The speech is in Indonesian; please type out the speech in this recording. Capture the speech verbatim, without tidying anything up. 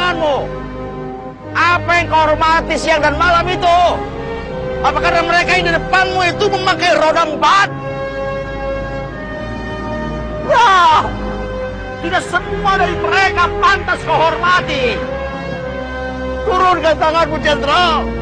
denganmu? Apa yang kau hormati siang dan malam itu? Apa karena mereka yang di depanmu itu memakai roda empat? Wah, tidak semua dari mereka pantas kau hormati. Turunkan tanganmu, Jenderal.